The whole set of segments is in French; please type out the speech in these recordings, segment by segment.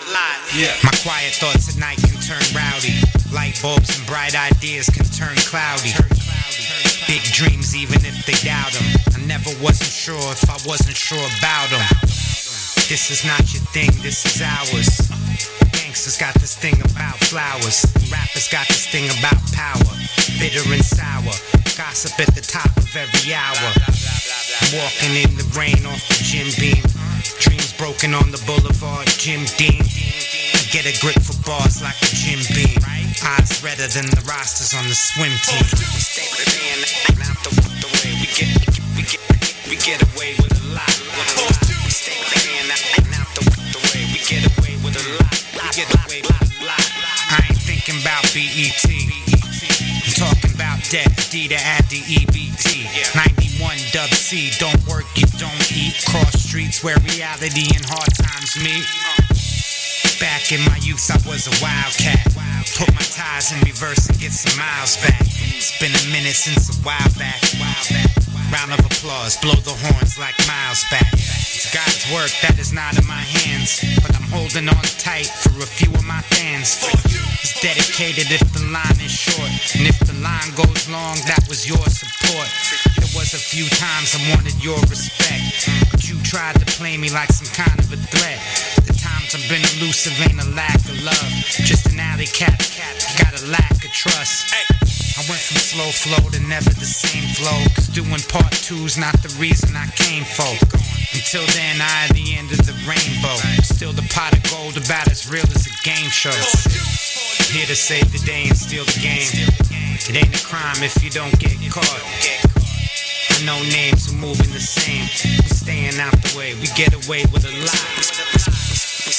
Yeah. My quiet thoughts at night can turn rowdy. Light bulbs and bright ideas can turn cloudy. Big dreams even if they doubt them. I never wasn't sure if I wasn't sure about them. This is not your thing, this is ours. Gangsters got this thing about flowers. Rappers got this thing about power. Bitter and sour. Gossip at the top of every hour. I'm walking in the rain off the Jim Beam. Dreams broken on the boulevard, Jim Dean. I get a grip for bars like a Jim Beam. Eyes redder than the rosters on the swim team. We stay out the way. We get away with a lot. We stay out the way. We get away with a lot. We get away with a lot. I ain't thinking about BET. I'm talking about debt. D to add the EBT. 91 Dub C. Don't work, you don't eat. Cross streets where reality and hard times meet. Back in my youth, I was a wildcat. Put my tires in reverse and get some miles back. It's been a minute since a while back. Round of applause, blow the horns like miles back. It's God's work that is not in my hands, but I'm holding on tight for a few of my fans. It's dedicated if the line is short, and if the line goes long, that was your support. There was a few times I wanted your respect, but you tried to play me like some kind of a threat. The times I've been elusive ain't a lack of love, just an alley cat, got a lack of trust. I went from slow flow to never the same flow, cause doing part two's not the reason I came for. Until then, I at the end of the rainbow, still the pot of gold about as real as a game show. Here to save the day and steal the game. It ain't a crime if you don't get caught. I know names who moving the same. We staying out the way, we get away with a lot. We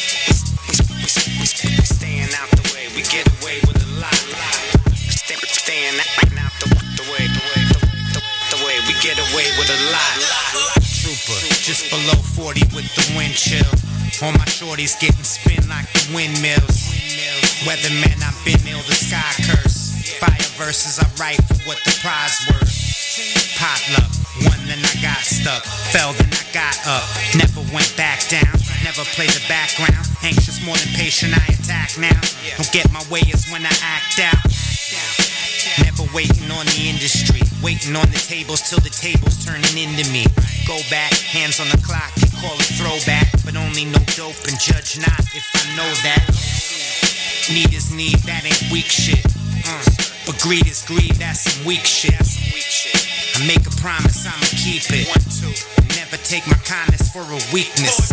staying out the way, we get away with a lot. Staying out the way, we get away with a lot. Trooper, just below 40 with the wind chill. All my shorties getting spin like the windmills. Weatherman, I've been ill, the sky curse. Fire verses, I write for what the prize worth. Potluck, won then I got stuck. Fell then I got up. Never went back down. Never played the background. Anxious more than patient, I attack now. Don't get my way is when I act out. Never waiting on the industry. Waiting on the tables till the table's turning into me. Go back, hands on the clock, you call it throwback. But only no dope and judge not if I know that. Need is need, that ain't weak shit. But greed is greed, that's some weak shit. I make a promise, I'ma keep it. Never take my kindness for a weakness.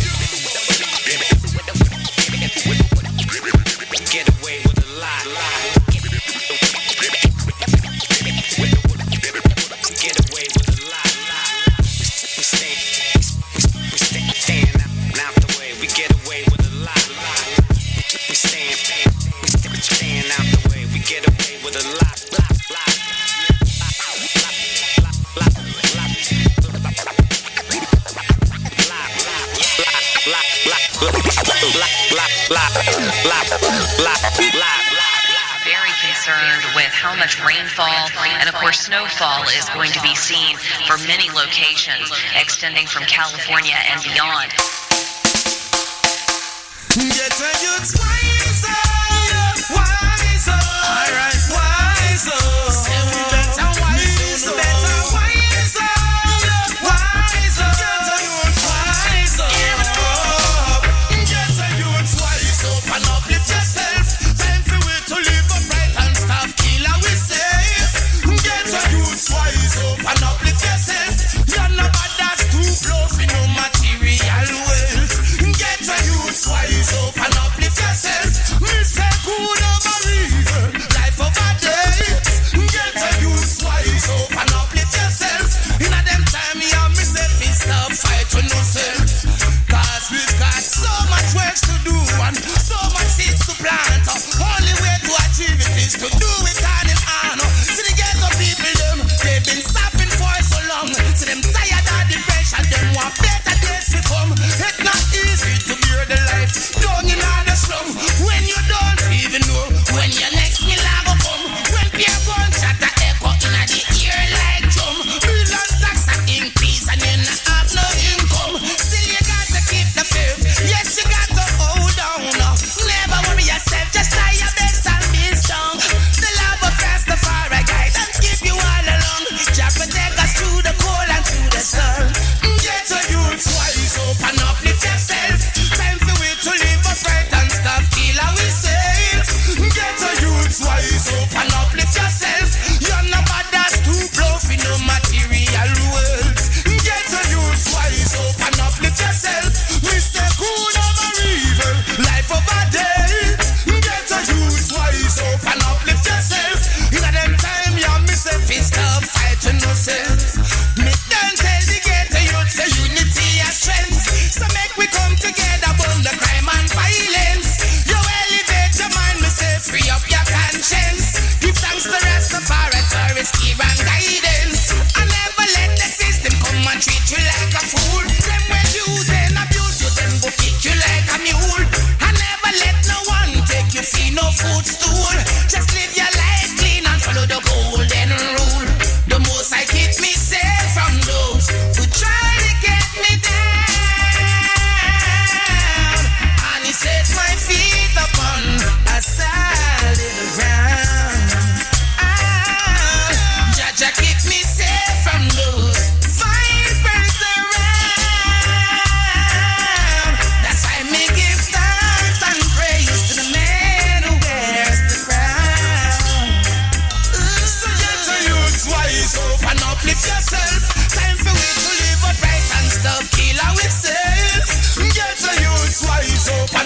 Get away with a lot. Get away with a lot. We staying out the way. We get away with a lot. We staying out the way. We get away with a lot. Very concerned with how much rainfall and of course snowfall is going to be seen for many locations extending from California and beyond. Yourself, me say good over evil, life over death.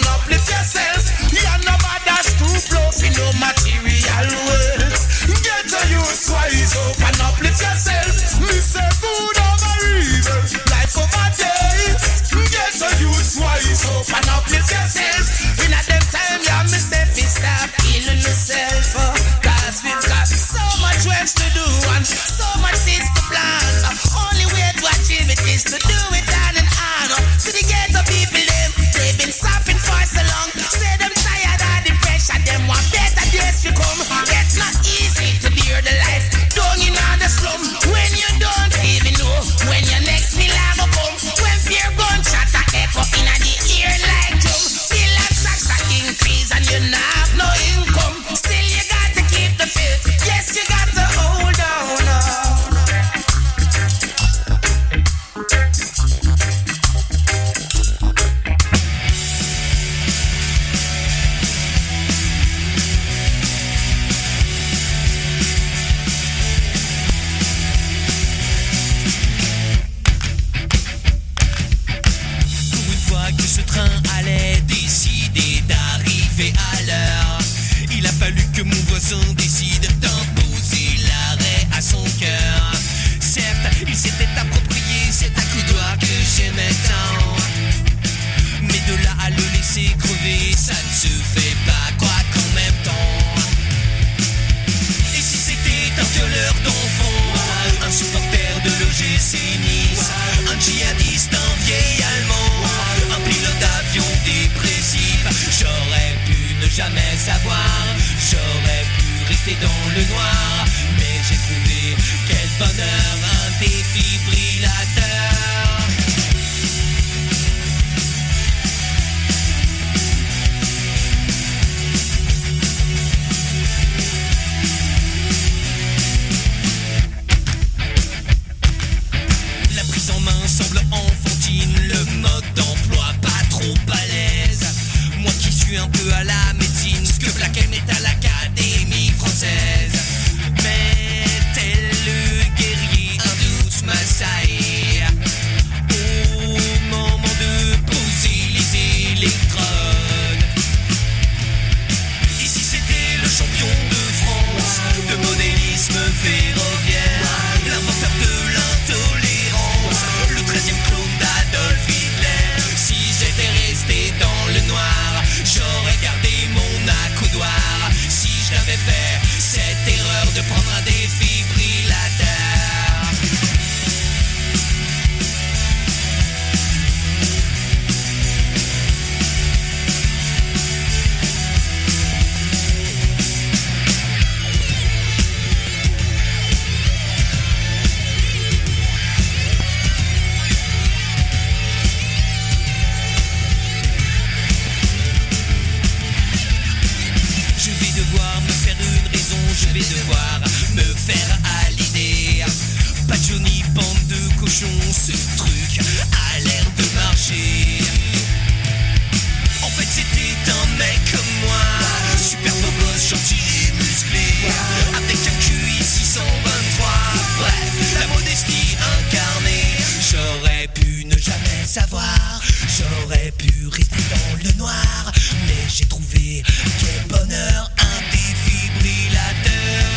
and uplift yourself. You're nobody's too fluffy, no material wealth. Get a youth wise up and uplift yourself. Me say good over evil, life over death. Get a youth wise up and uplift yourself. In a them time, yeah, me say fi stop killing yourself. Cause we've got so much work to do and so much things to plan. Only way to achieve it is to do it on and on. To the ghetto people, they've been suffering for so long. Say them tired of the pressure, them want better days to come. It's not easy to bear the life down in the slum. When you don't even know when your next meal will come. When fear gunshot echo in the ear like drum. Still have tax increase and you not have no income. Still you got to keep the faith. Yes, you got to hold on. Ce train allait décider d'arriver à l'heure. Il a fallu que mon voisin décide d'imposer l'arrêt à son cœur. Certes, il s'était approprié cet accoudoir que j'aimais tant, mais de là à le laisser crever, ça ne se fait pas, quoi qu'en même temps. Et si c'était un violeur d'enfants, un supporter de l'OGC Nice, un djihadiste, un vieil Allemand, un pilote d'avion dépressif, j'aurais pu ne jamais savoir, j'aurais pu rester dans le noir, mais j'ai trouvé quel bonheur, un défibrillateur. La prise en main semble enfantine, le mode d'emploi pas trop à l'aise. Moi qui suis un peu à la médecine, ce que Black M est à l'Académie française. Mais tel le guerrier hindouce Maasai, au moment de poser les électrodes. Et si c'était le champion de France de modélisme ferroviaire, l'inventeur de l'intolérance, le 13e clone d'Adolf Hitler. Si j'étais resté dans le noir, j'aurais gardé mon accoudoir. Si je l'avais fait cette erreur de prendre un défibrillateur. Je vais devoir me faire une raison, je vais devoir me faire à l'idée. Pas de Johnny, bande de cochons, ce truc a l'air de marcher. En fait c'était un mec comme moi, super beau gosse, gentil et musclé, avec un QI 623. Bref, la modestie incarnée. J'aurais pu ne jamais savoir, j'aurais pu rester dans le noir, mais j'ai trouvé quel bonheur, un défibrillateur.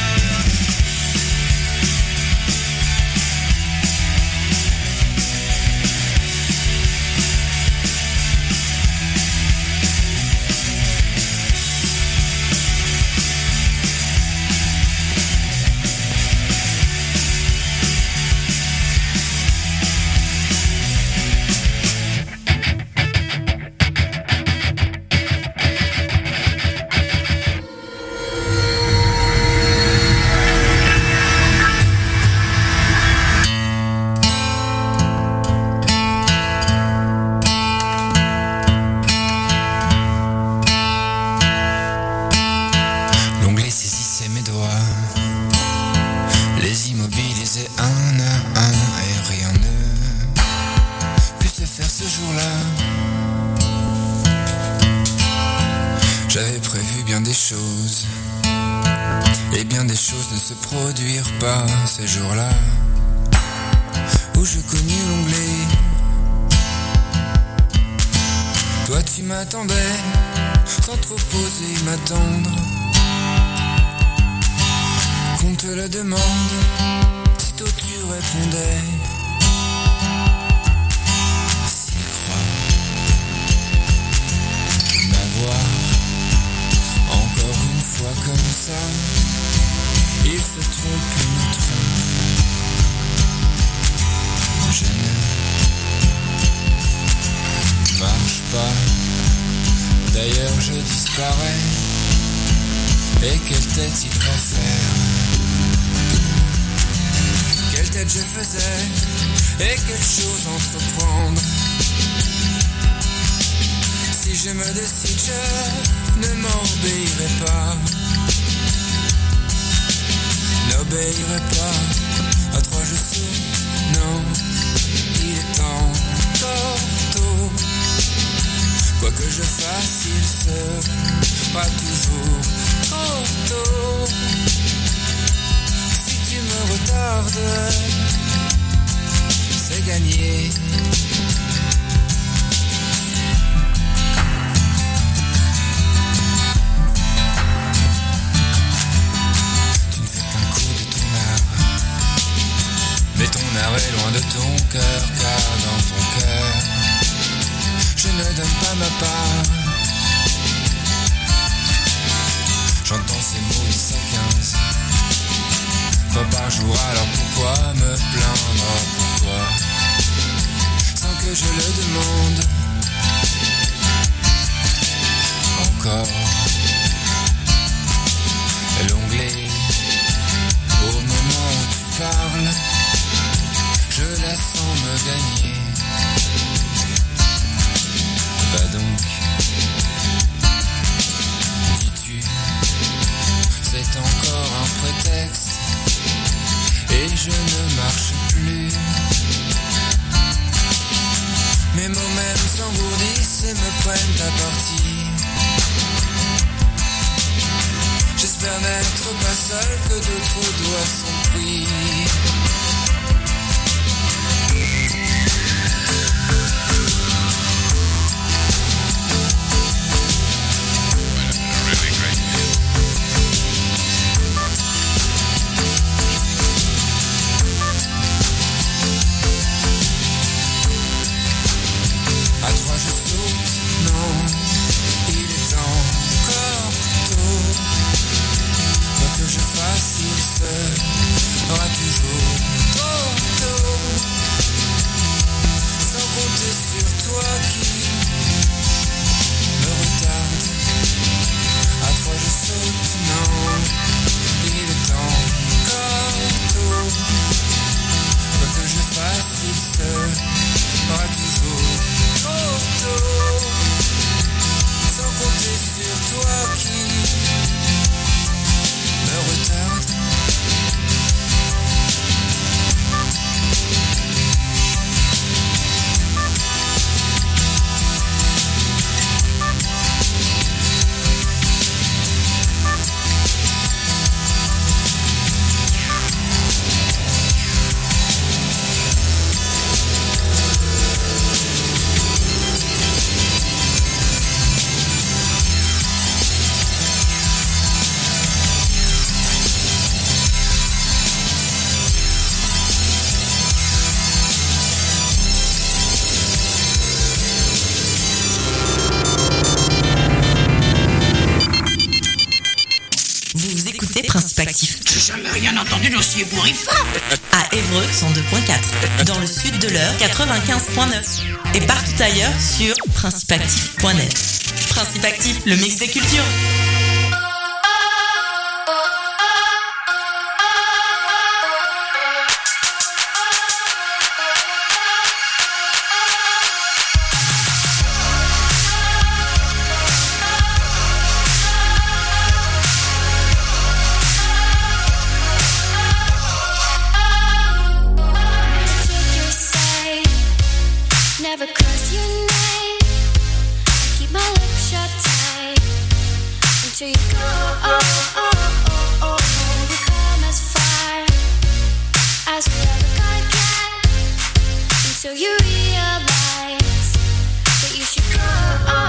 L'onglet saisissait mes doigts, les immobilisait un à un, et rien ne put se faire ce jour-là. J'avais prévu bien des choses, et bien des choses ne se produirent pas ces jours-là, où je connus l'onglet. Toi tu m'attendais, sans trop oser m'attendre. Qu'on te le demande, sitôt tu répondais. S'y croire, m'avoir encore une fois comme ça. Il se trompe, il me trompe. Je ne marche pas. D'ailleurs je disparais. Et quelle tête il préfère. Quelle tête je faisais. Et quelle chose entreprendre. Si je me décide, je ne m'obéirai pas. N'obéirai pas. À trois je saute. Non, il est encore tôt. Quoi que je fasse, il sera toujours trop tôt. Si tu me retardes, c'est gagné. Tu ne fais qu'un coup de ton art. Mais ton art est loin de ton cœur, car dans ton cœur, je ne donne pas ma part. J'entends ces mots 10 à 15 fois par jour, alors pourquoi me plaindre, pourquoi, sans que je le demande encore. L'onglet, au moment où tu parles, je la sens me gagner. Va donc, dis-tu, c'est encore un prétexte, et je ne marche plus. Mes mots même s'engourdissent et me prennent à partie. J'espère n'être pas seul, que d'autres doigts sont pris. J'ai jamais rien entendu d'aussi ébouriffant. À Évreux 102.4, dans le sud de l'Eure 95.9 et partout ailleurs sur principeactif.net. Principe Actif, le mix des cultures. So you realize that you should go.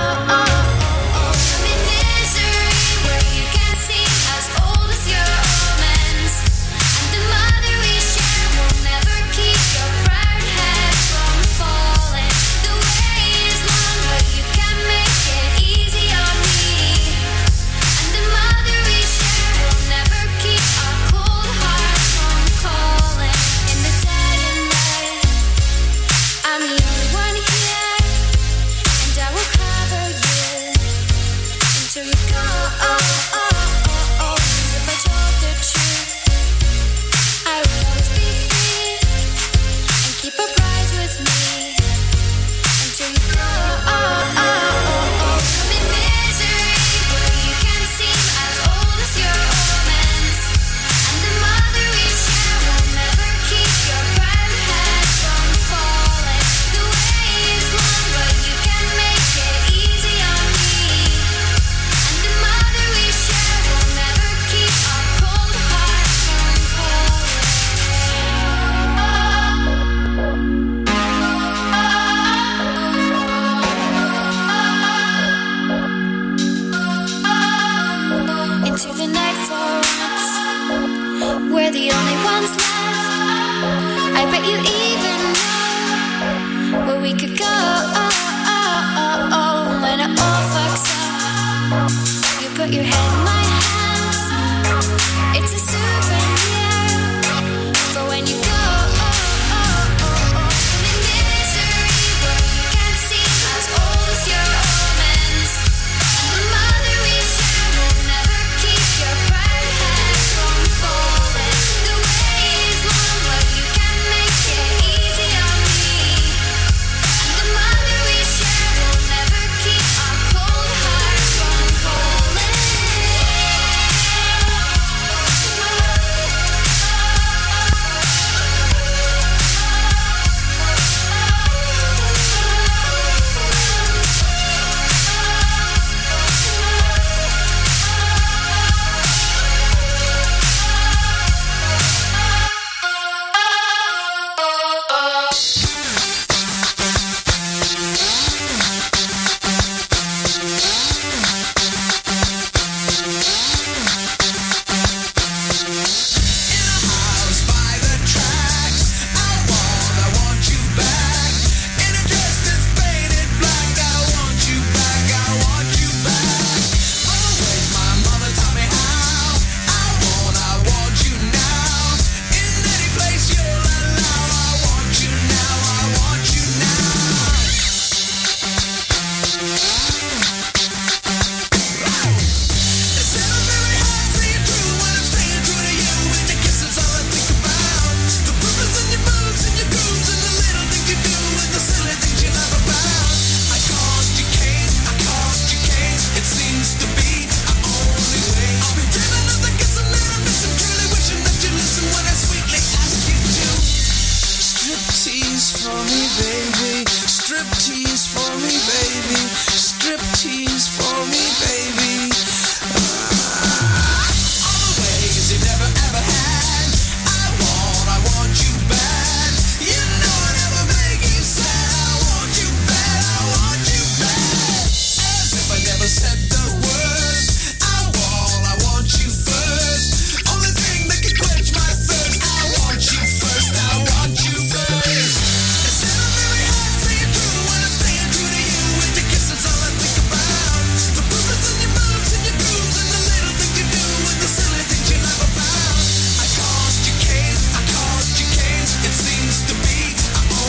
I bet you even know where we could go. When it all fucks up, you put your head in my hands. It's a souvenir for when you go. In misery where you can't see as old as your omens. And the mother we share will never keep your proud head from falling. The way is long, but you can make it easy on me. And the mother we share will never keep our cold heart from falling.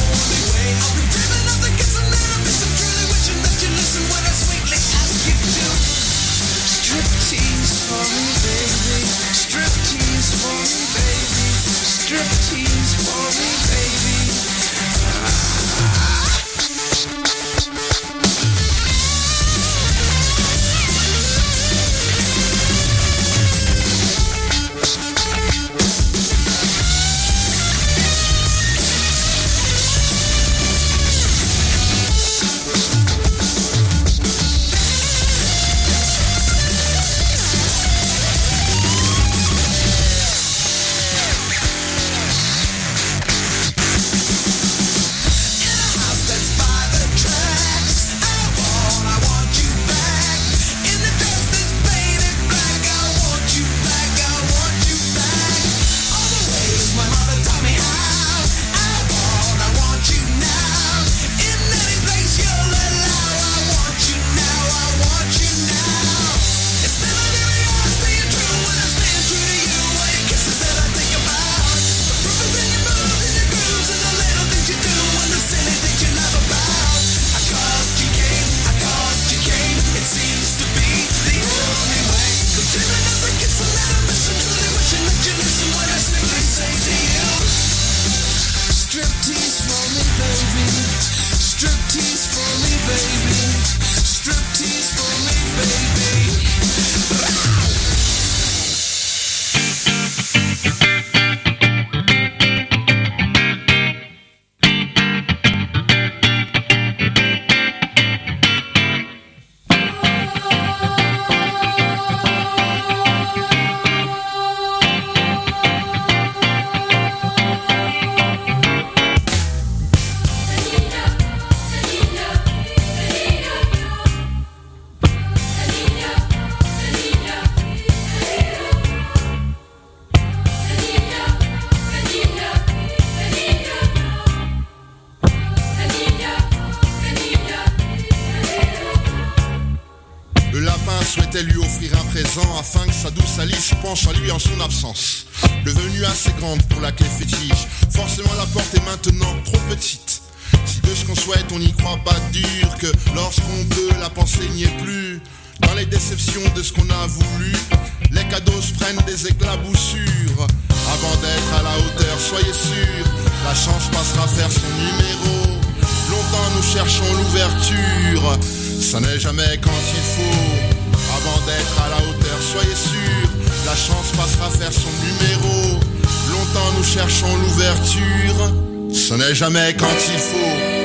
When I sweetly ask you to Le lapin souhaitait lui offrir un présent afin que sa douce Alice penche à lui en son absence. Devenue assez grande pour la clé fétiche, forcément la porte est maintenant trop petite. Si de ce qu'on souhaite on n'y croit pas dur, que lorsqu'on peut la pensée n'y est plus. Dans les déceptions de ce qu'on a voulu, les cadeaux se prennent des éclaboussures. Avant d'être à la hauteur, soyez sûrs, la chance passera faire son numéro. Longtemps nous cherchons l'ouverture, ça n'est jamais quand il faut. Avant d'être à la hauteur, soyez sûrs, la chance passera faire son numéro. Longtemps nous cherchons l'ouverture, ce n'est jamais quand il faut.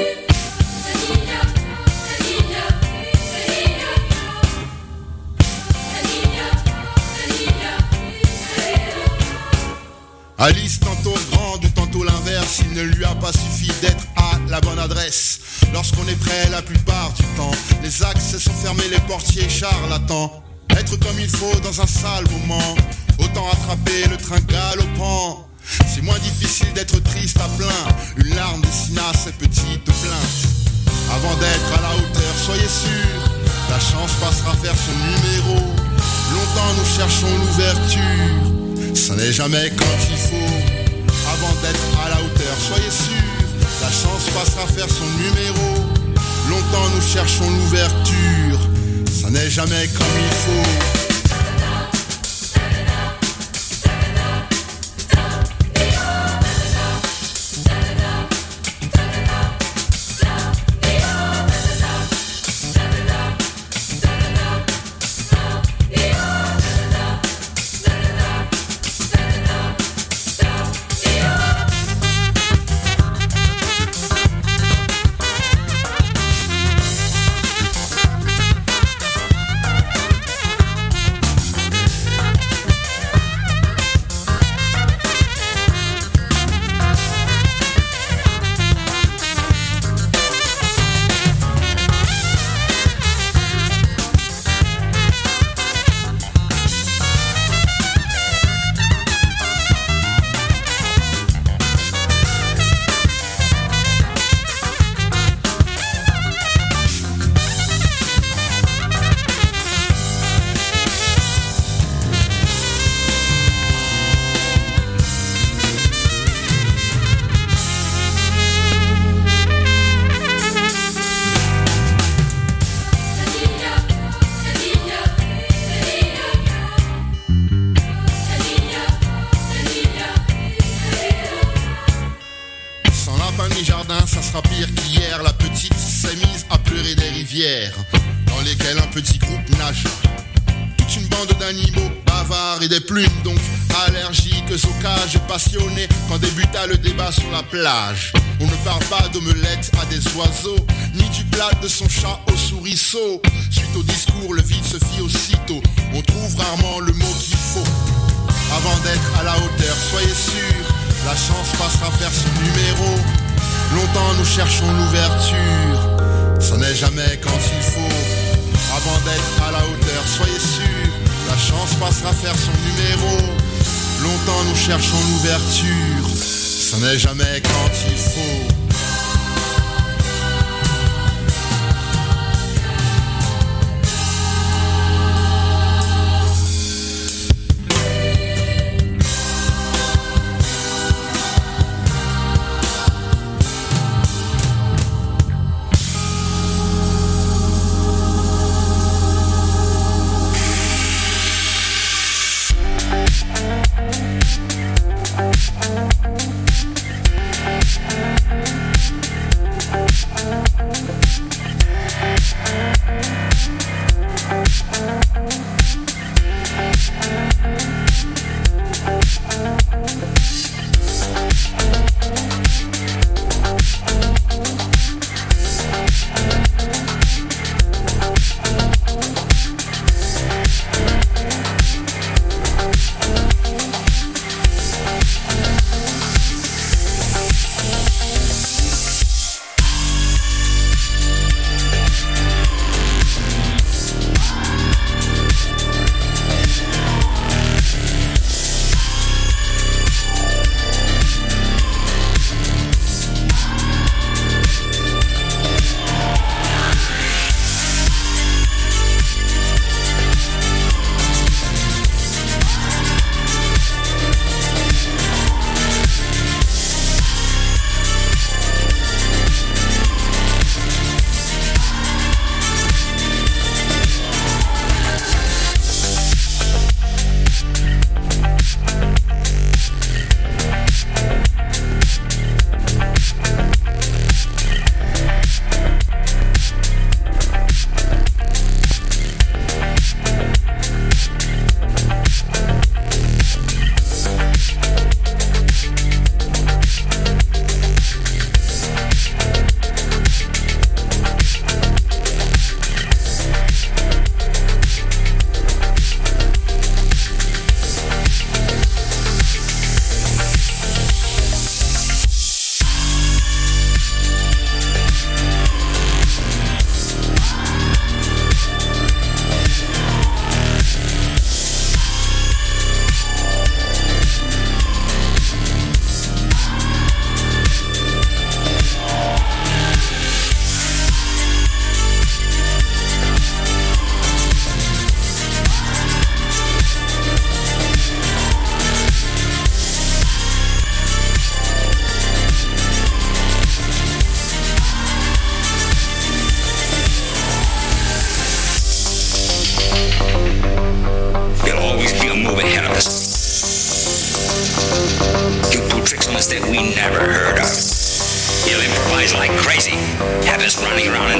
Alice tantôt grande ou tantôt l'inverse, il ne lui a pas suffi d'être à la bonne adresse. Lorsqu'on est prêt la plupart du temps, les axes sont fermés, les portiers charlatans. Être comme il faut dans un sale moment, autant attraper le train galopant. C'est moins difficile d'être triste à plein, une larme dessina ses petites plaintes. Avant d'être à la hauteur, soyez sûrs, la chance passera faire son numéro. Longtemps nous cherchons l'ouverture, ça n'est jamais quand il faut. Avant d'être à la hauteur, soyez sûrs, la chance passera faire son numéro. Longtemps nous cherchons l'ouverture, ça n'est jamais comme il faut. Ça sera pire qu'hier, la petite s'est mise à pleurer des rivières dans lesquelles un petit groupe nage. Toute une bande d'animaux bavards et des plumes donc allergiques aux cages et passionnés quand débuta le débat sur la plage. On ne parle pas d'omelette à des oiseaux, ni du plat de son chat au souriceau. Suite au discours, le vide se fit aussitôt, on trouve rarement le mot qu'il faut. Avant d'être à la hauteur, soyez sûrs, la chance passera faire son numéro. Longtemps nous cherchons l'ouverture, ça n'est jamais quand il faut. Avant d'être à la hauteur, soyez sûrs, la chance passera faire son numéro. Longtemps nous cherchons l'ouverture, ça n'est jamais quand il faut.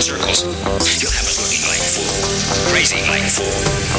circles. You'll have us looking like fool, crazy like fool.